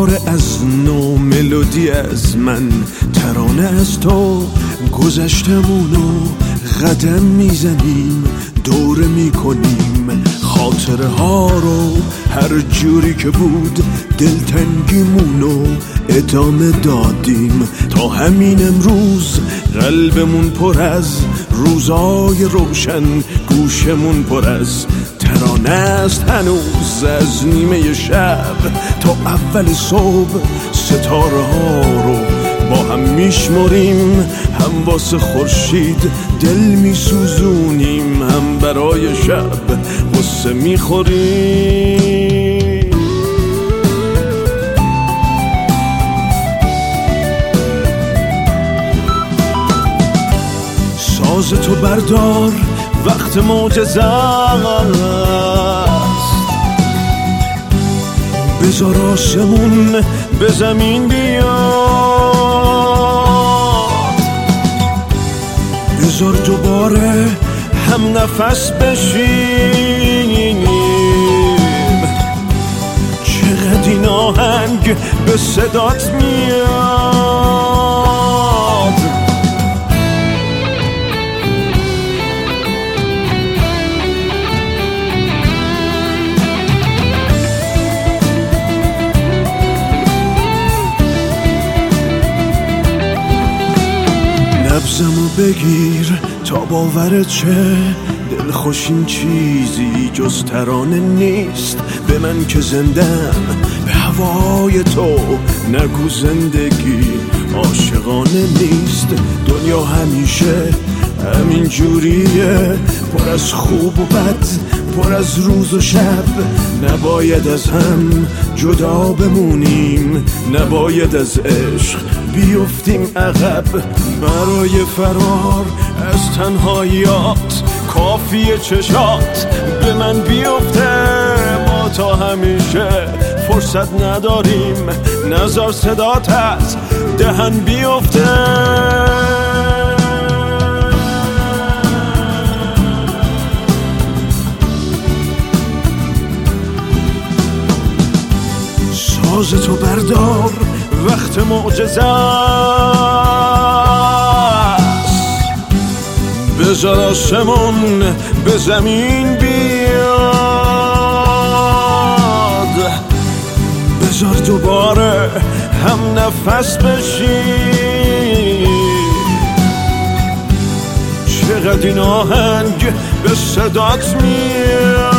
دوباره از نو ملودی از من، ترانه از تو گذشتمونو قدم میزنیم، دوره میکنیم خاطره ها رو، هر جوری که بود دلتنگیمونو ادامه دادیم تا همین امروز. قلبمون پر از روزای روشن، گوشمون پر از ترانه است هنوز، از نیمه شب تا اول صبح ستاره ها رو با هم میشمریم، هم واسه خورشید دل میسوزونیم، هم برای شب غصه میخوریم. ساز تو بردار وقت معجزه است، بذار آسمون به زمین بیاد، بذار دوباره هم نفس بشیم، چقدر این آهنگ به صدات میاد. نبضمو بگیر تا باورت شه، دلخوش این چیزی جز ترانه نیست، به من که زندم به هوای تو، نگو زندگی عاشقانه نیست. دنیا همیشه همین جوریه، پر از خوب و بد، پر از روز و شب، نباید از هم جدا بمونیم، نباید از عشق بیفتیم عقب، برای فرار از تنهاییات کافیه چشات به من بیفته، ما تا همیشه فرصت نداریم، نذار صدات از دهن بیفته. ساز تو بردار وقت معجزه است، بذار آسمون به زمین بیاد، بذار دوباره هم نفس بشیم، چقدر این آهنگ به صدات میاد.